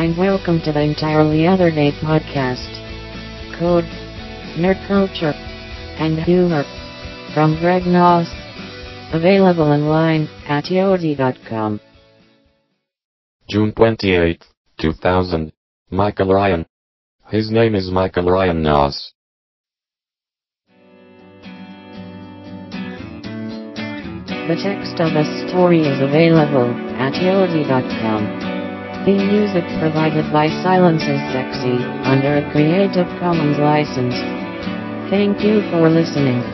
and welcome to the Entirely Other Day podcast. Code, nerd culture, and humor from Greg Noss. Available online at yodi.com. June 28, 2000. Michael Ryan. His name is Michael Ryan Noss. The text of the story is available at yodi.com. The music provided by Silence is Sexy under a Creative Commons license. Thank you for listening.